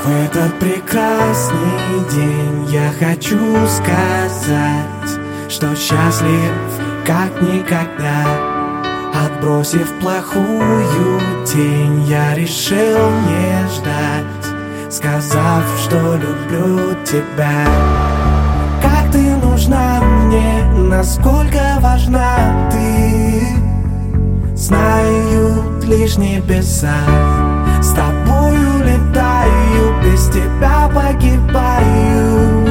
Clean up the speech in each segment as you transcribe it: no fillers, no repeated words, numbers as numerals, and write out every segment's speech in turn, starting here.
В этот прекрасный день я хочу сказать, что счастлив как никогда. Отбросив плохую тень, я решил не ждать, сказав, что люблю тебя. Как ты нужна мне, насколько важна ты, знают лишь небеса. С тобою летаю, без тебя погибаю.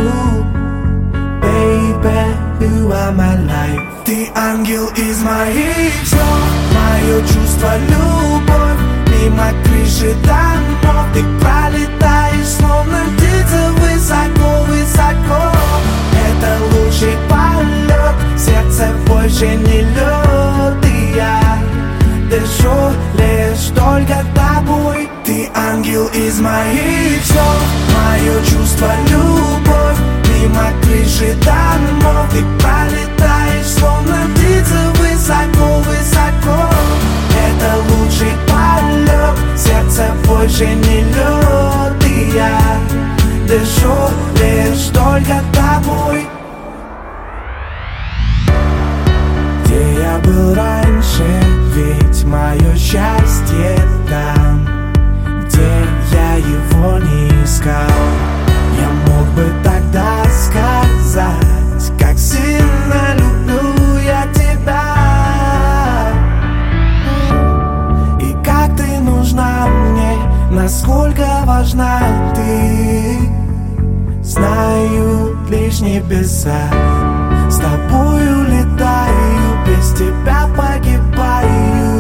Baby, you are my life. Ты ангел из моих снов, мое чувство, любовь. Мимо крыши домов ты пролетаешь, словно птица, высоко, высоко. Это лучший полет, сердце больше не лед. И я дышу лишь только тобой. Ты ангел из моих снов, мое чувство, любовь. Мимо крыши домов ты пролетаешь, словно птица, высоко, высоко. Это лучший полет, сердце больше не лед. И я дышу лишь только тобой. Где я был раньше, ведь мое счастье там, где я его не искал. Я мог бы тогда сказать, как сильно люблю я тебя. И как ты нужна мне, насколько важна ты, знают лишь небеса. С тобою летаю, без тебя погибаю.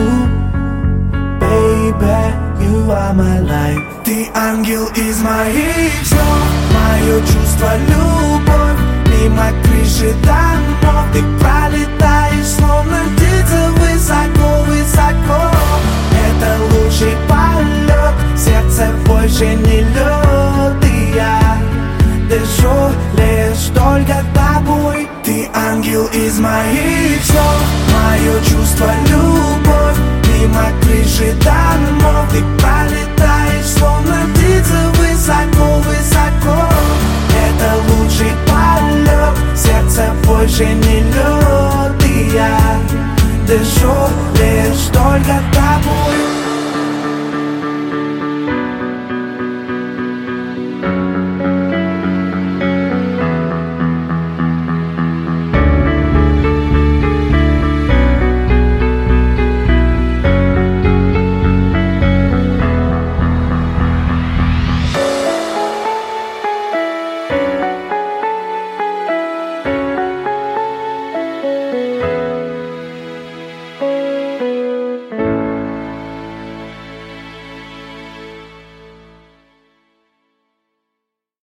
Baby, you are my life. Ты ангел из моих снов, мое чувство, любовь. Мимо крыши домов ты пролетаешь, словно птица, высоко, высоко. Это лучший полет, сердце больше не лед. И я дышу лишь только тобой. Ты ангел из моих снов, мое чувство, любовь. Мимо крыши домов ты пролетаешь, словно птица, высоко, высоко. Это лучший полет, сердце больше не лед. И я дышу лишь